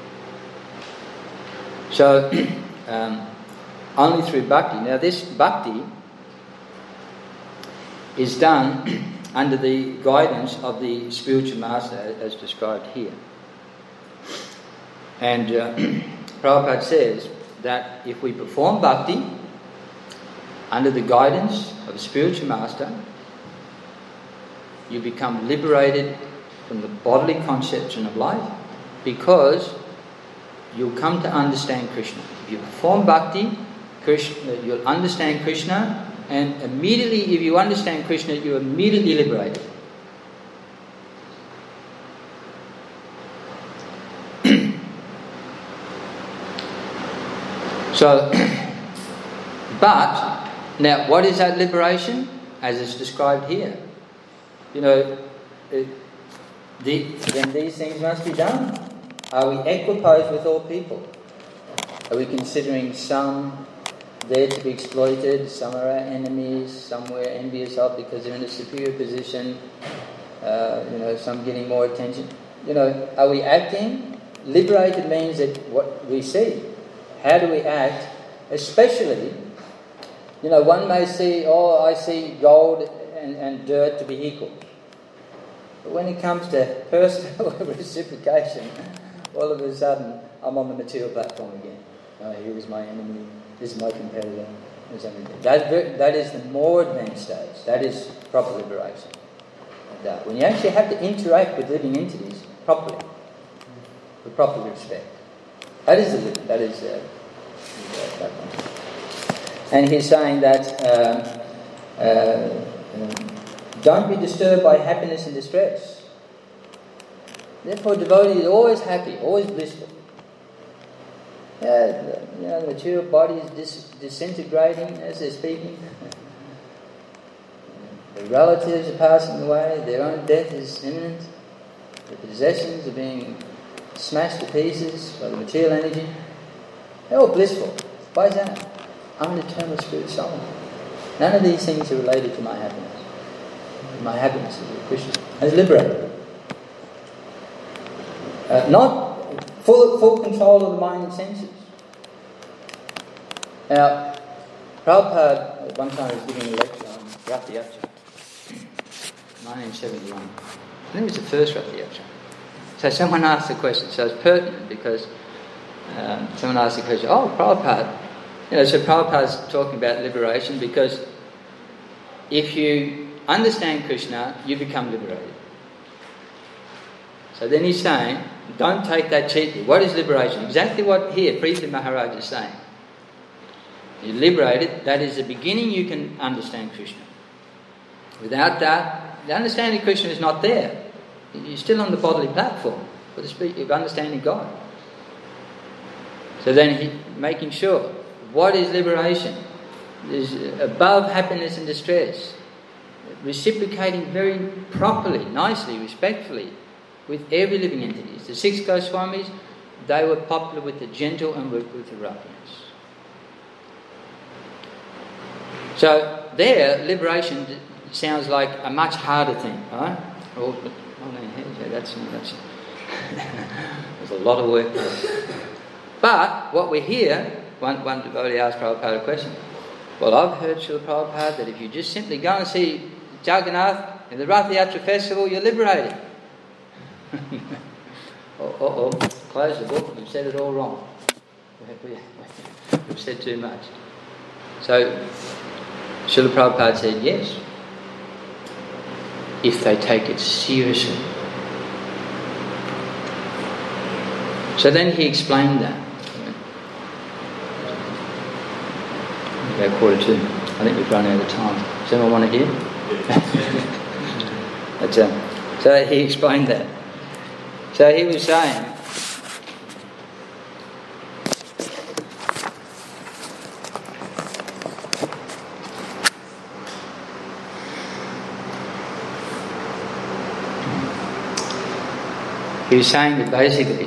So, only through bhakti. Now this bhakti is done under the guidance of the spiritual master as described here. And Prabhupada says that if we perform bhakti under the guidance of a spiritual master, you become liberated from the bodily conception of life, because you'll come to understand Krishna. If you perform bhakti, you'll understand Krishna, and immediately, if you understand Krishna, you're immediately liberated. So, but now, what is that liberation? As it's described here. Then these things must be done. Are we equiposed with all people? Are we considering some there to be exploited, some are our enemies, some we're envious of because they're in a superior position, some getting more attention? Are we acting? Liberated means that what we see. How do we act? Especially, one may see, I see gold and dirt to be equal. But when it comes to personal reciprocation, all of a sudden I'm on the material platform again. Here is my enemy, this is my competitor. That is the more advanced stage. That is proper liberation. And, when you actually have to interact with living entities properly, with proper respect. That is that one. And he's saying that don't be disturbed by happiness and distress. Therefore, devotee is always happy, always blissful. The material body is disintegrating as they're speaking. The relatives are passing away. Their own death is imminent. The possessions are being smashed to pieces by the material energy. They're all blissful. Why is that? I'm an eternal spirit soul. None of these things are related to my happiness. My happiness is with Krishna. As liberated. Not full control of the mind and senses. Now, Prabhupada at one time was giving a lecture on Ratha Yacha, 1971. I think it was the first Ratha Yacha. So someone asked the question, so it's pertinent because someone asked the question, Prabhupada, so Prabhupada's talking about liberation because if you understand Krishna, you become liberated. So then he's saying, don't take that cheaply. What is liberation? Exactly what here Preeti Maharaj is saying. You're liberated, that is the beginning you can understand Krishna. Without that, the understanding of Krishna is not there. You're still on the bodily platform for the speech of understanding God. So then making sure, what is liberation? Is above happiness and distress. Reciprocating very properly, nicely, respectfully with every living entity. The 6 Goswamis, they were popular with the gentle and with the roughness. So there, liberation sounds like a much harder thing, right? That's there's a lot of work there. But what we hear, one devotee asked Prabhupada a question. Well, I've heard Srila Prabhupada that if you just simply go and see Jagannath in the Rath Yatra festival, you're liberated. Close the book, we've said it all wrong. We've said too much. So, Srila Prabhupada said yes, if they take it seriously. So then he explained that. About 1:45. I think we've run out of time. Does anyone want to hear? So he explained that. So he was saying, that basically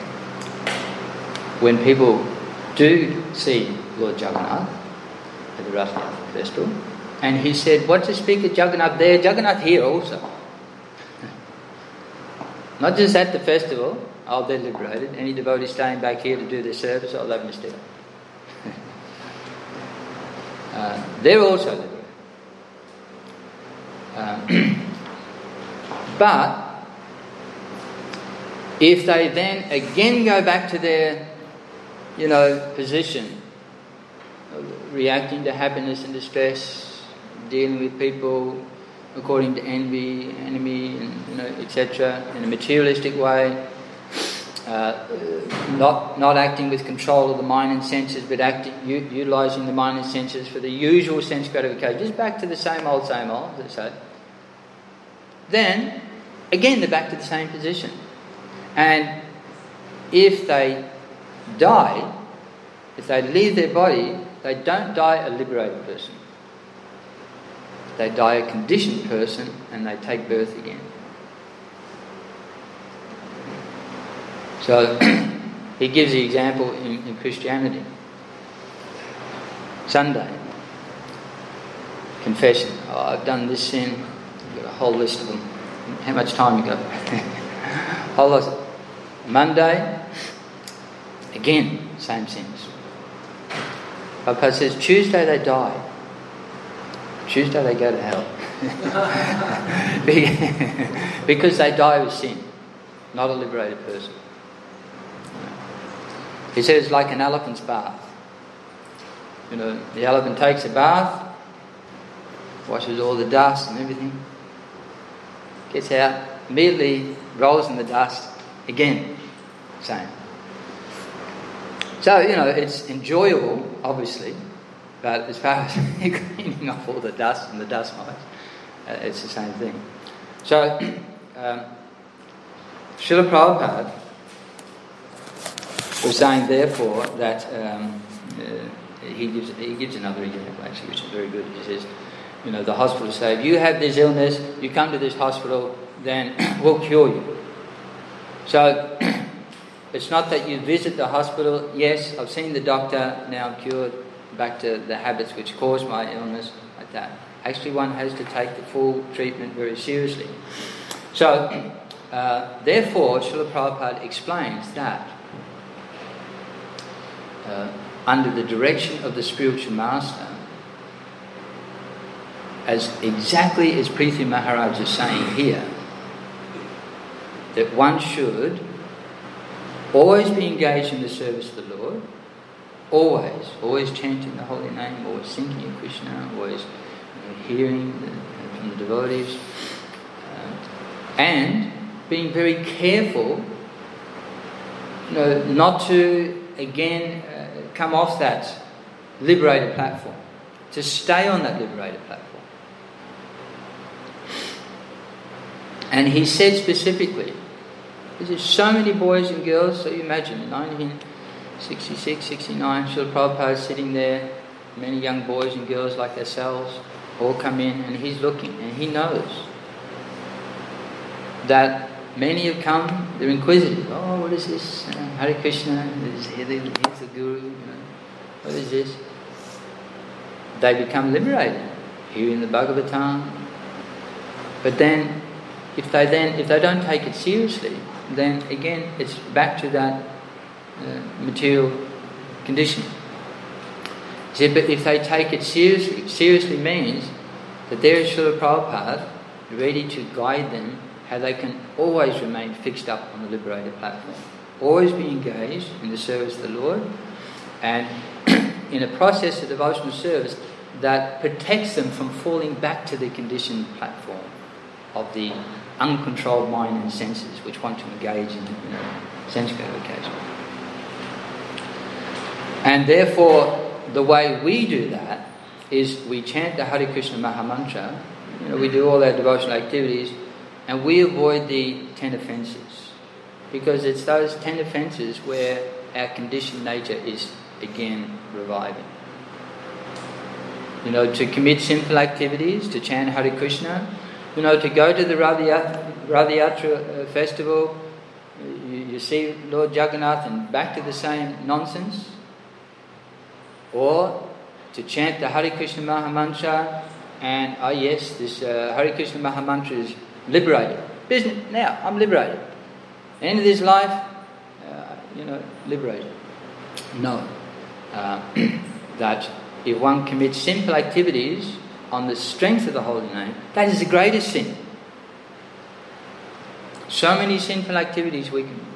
when people do see Lord Jagannath at the Rath Yatra festival, and he said, what to speak of Jagannath there, Jagannath here also. Not just at the festival, they're liberated. Any devotee staying back here to do their service, they've missed it. They're also liberated. But if they then again go back to their, position, reacting to happiness and distress, dealing with people according to enemy, and etc., in a materialistic way, not acting with control of the mind and senses, but utilising the mind and senses for the usual sense gratification, just back to the same old, as they say. Then, again, they're back to the same position. And if they die, if they leave their body, they don't die a liberated person. They die a conditioned person and they take birth again. So he gives the example in Christianity. Sunday, confession. I've done this sin. I've got a whole list of them. How much time you got? Whole list. Monday, again, same sins. Prabhupada says Tuesday they die. Tuesday they go to hell. Because they die with sin, not a liberated person. He says it's like an elephant's bath. The elephant takes a bath, washes all the dust and everything, gets out, immediately rolls in the dust, again, same. So, it's enjoyable, obviously, but as far as cleaning off all the dust and the dust mites, it's the same thing. So, Srila Prabhupada was saying, therefore, that he gives another example, actually, which is very good. He says, the hospital say, if you have this illness, you come to this hospital, then we'll cure you. So, it's not that you visit the hospital, yes, I've seen the doctor, now I'm cured, back to the habits which caused my illness, like that. Actually, one has to take the full treatment very seriously. So, therefore, Srila Prabhupada explains that under the direction of the spiritual master, as exactly as Preeti Maharaj is saying here, that one should always be engaged in the service of the Lord, always chanting the holy name, always thinking of Krishna, always hearing from the devotees, and being very careful, not to again come off that liberated platform, to stay on that liberated platform. And he said specifically, there's so many boys and girls, so you imagine, in 1966, 69, Srila Prabhupada sitting there, many young boys and girls like ourselves, all come in, and he's looking, and he knows that many have come, they're inquisitive. Oh, what is this? Hare Krishna, here's the Guru, what is this? they become liberated. Here in the Bhagavatam. But then, if they don't take it seriously, then again it's back to that material condition. See, but if they take it seriously means that there is Srila Prabhupada ready to guide them how they can always remain fixed up on the liberated platform, always be engaged in the service of the Lord, and in a process of devotional service that protects them from falling back to the conditioned platform of the uncontrolled mind and senses which want to engage in sense gratification. And therefore, the way we do that is we chant the Hare Krishna Mahamantra, we do all our devotional activities, and we avoid the 10 offences. Because it's those 10 offences where our conditioned nature is again reviving. To commit sinful activities, to chant Hare Krishna, to go to the Radha festival, you see Lord Jagannath and back to the same nonsense. Or to chant the Hare Krishna Mahamantra and, this Hare Krishna Mahamantra is liberated. Business, now, I'm liberated. End of this life, liberated. No. That if one commits sinful activities on the strength of the holy name, that is the greatest sin. So many sinful activities we can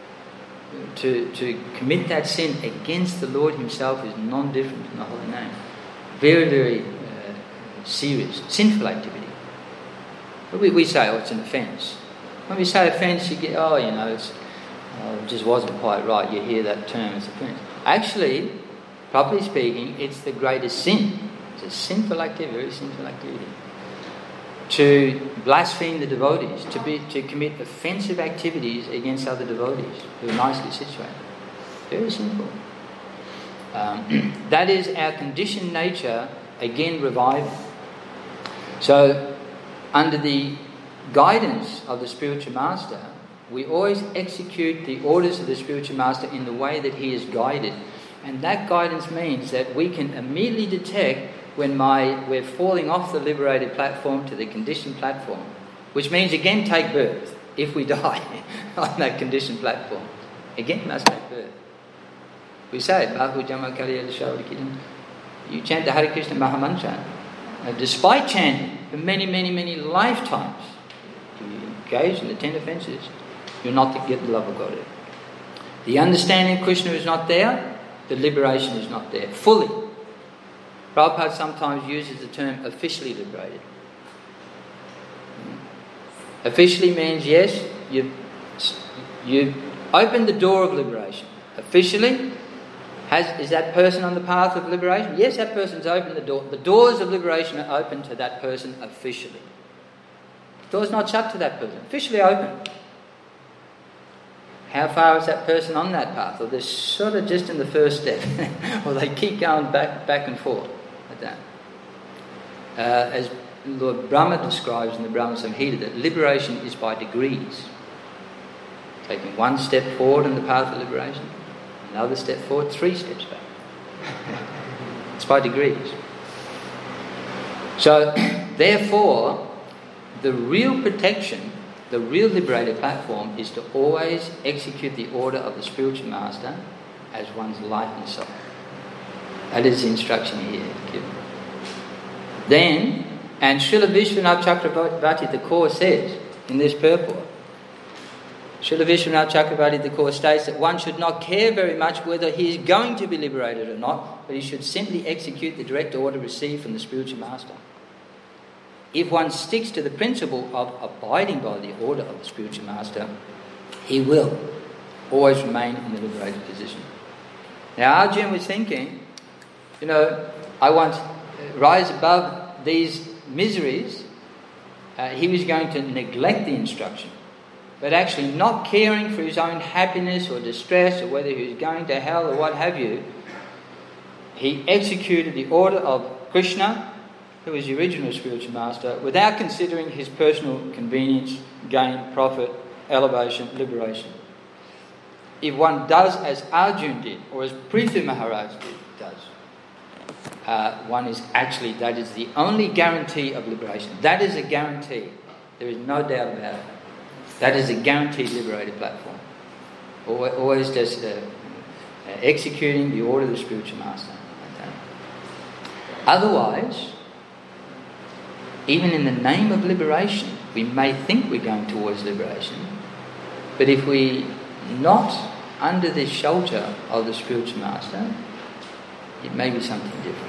to commit that sin against the Lord Himself is non-different from the holy name. Very, very serious, sinful activity. But we say, it's an offence. When we say offence, you get, it just wasn't quite right. You hear that term as offence. Actually, properly speaking, it's the greatest sin. It's a sinful activity, very sinful activity. To blaspheme the devotees, to commit offensive activities against other devotees who are nicely situated. Very simple. That is our conditioned nature, again reviving. So, under the guidance of the spiritual master, we always execute the orders of the spiritual master in the way that he is guided. And that guidance means that we can immediately detect when we're falling off the liberated platform to the conditioned platform, which means again take birth if we die on that conditioned platform. Again must take birth. We say, Bahu Jama Kaliya Shavadikidan, you chant the Hare Krishna Mahamantra. Despite chanting for many, many, many lifetimes, you engage in the 10 offences, you're not to get the love of God. The understanding of Krishna is not there, the liberation is not there fully. Prabhupada sometimes uses the term officially liberated. Officially means, yes, you open the door of liberation. Officially, is that person on the path of liberation? Yes, that person's opened the door. The doors of liberation are open to that person officially. The door's not shut to that person. Officially open. How far is that person on that path? Or they're sort of just in the first step. Or they keep going back and forth like that. As Lord Brahma describes in the Brahma Samhita, that liberation is by degrees. Taking one step forward in the path of liberation, another step forward, 3 steps back. It's by degrees. So, therefore, the real protection, the real liberated platform is to always execute the order of the spiritual master as one's life and soul. That is the instruction here given. Then, and Srila Vishwanath Chakravarti Thakur says in this purport, Srila Vishwanath Chakravarti Thakur states that one should not care very much whether he is going to be liberated or not, but he should simply execute the direct order received from the spiritual master. If one sticks to the principle of abiding by the order of the spiritual master, he will always remain in the liberated position. Now Arjuna was thinking, I want to rise above these miseries. He was going to neglect the instruction. But actually not caring for his own happiness or distress or whether he was going to hell or what have you, he executed the order of Krishna, who was the original spiritual master, without considering his personal convenience, gain, profit, elevation, liberation. If one does as Arjuna did, or as Prithu Maharaj does, one is actually, that is the only guarantee of liberation. That is a guarantee. There is no doubt about it. That is a guaranteed liberated platform. Always just executing the order of the spiritual master. Okay. Otherwise, even in the name of liberation, we may think we're going towards liberation, but if we not under the shelter of the spiritual master, it may be something different.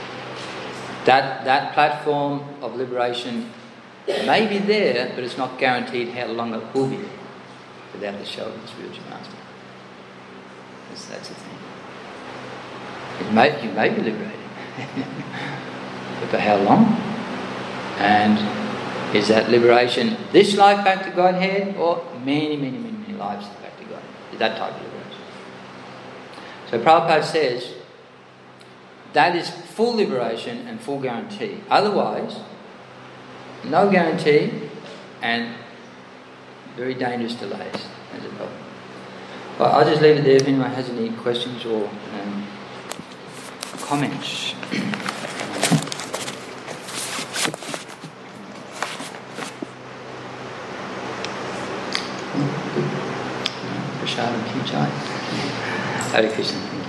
That platform of liberation may be there, but it's not guaranteed how long it will be there without the shelter of the spiritual master. That's the thing. You may be liberated, but for how long? And is that liberation this life back to Godhead, or many, many, many, many lives back to Godhead? Is that type of liberation? So Prabhupada says that is full liberation and full guarantee. Otherwise, no guarantee and very dangerous delays as a problem. Well, I'll just leave it there if anyone has any questions or comments. Prashad and Kijai. Hare Krishna.